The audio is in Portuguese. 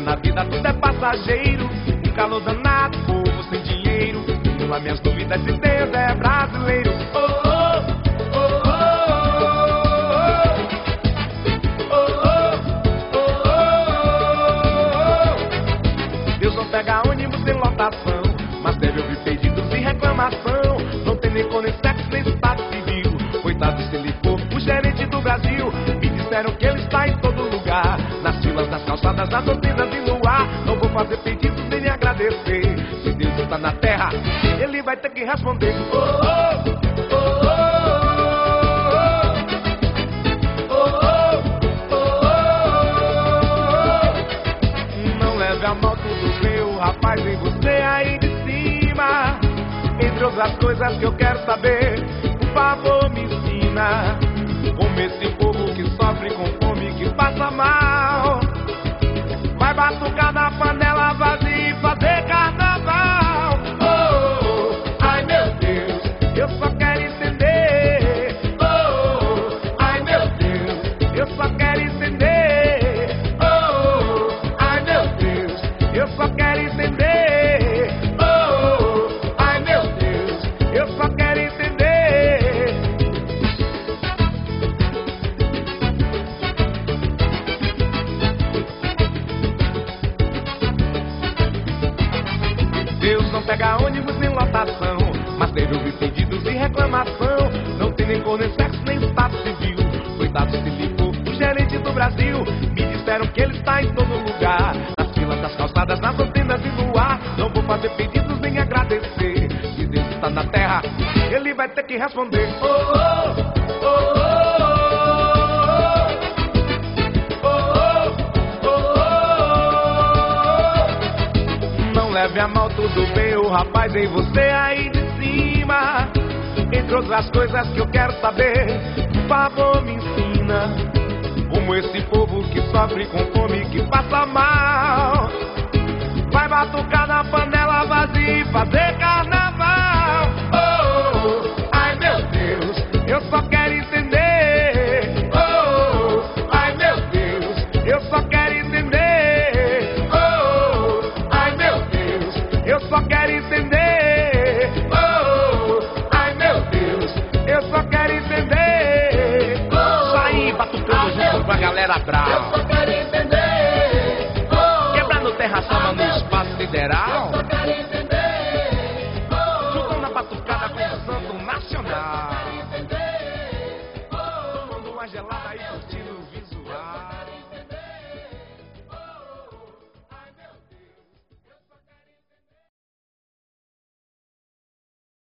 na vida tudo é passageiro. Um calor danado, povo sem dinheiro. Lá minhas dúvidas se Deus é brasileiro. Oh, oh, oh, oh, oh, oh, oh. Deus não pega ônibus em lotação, mas deve ouvir pedidos e reclamação. Não tem nem conexão nem estado civil. Coitado se ligou o gerente do Brasil. Me disseram que ele está em todo lugar, nas filas, nas calçadas, nas doutrinas e no ar. Não vou fazer pedidos nem me agradecer. Se Deus está na terra, ele vai ter que responder. Oh, oh, oh, oh, oh, oh, oh. Não leve a mal tudo meu, rapaz, em você aí de cima. Entre outras coisas que eu quero saber, por favor me ensina. Como esse povo que sofre com fome, que passa mal, vai batucar na panela vazia e fazer carnaval. Oh, ai meu Deus, eu só quero entender. Oh, ai meu Deus, eu só quero entender. Oh, ai meu Deus, eu só quero entender. Oh, ai meu Deus, eu só quero entender. Deus não pega ônibus em lotação, mas deve ouvir pedidos e reclamação. Não tem nem cor, nem sexo, nem estado civil. Coitado se ligou o gerente do Brasil. Me disseram que ele está em todo lugar, nas filas, nas calçadas, nas antenas e no ar. Não vou fazer pedidos nem agradecer. Se Deus está na terra, ele vai ter que responder. Oh, oh, oh, oh. Leve a mal tudo bem, o rapaz, em você aí de cima. Entre outras coisas que eu quero saber, por favor me ensina. Como esse povo que sofre com fome, que passa mal, vai batucar na panela vazia e fazer carnaval. Oh, ai meu Deus, eu só quero entender. Oh, ai meu Deus, eu só quero entender. Eu só quero entender. Oh, ai meu Deus, eu só quero entender. Oh, sair batucando junto com a galera brava. Eu só quero entender. Oh, quebrando terra samba no espaço sideral. Eu só quero entender. Oh, juntando a batucada com o santo nacional. Eu só quero entender. Oh, tomando uma gelada aí curtindo.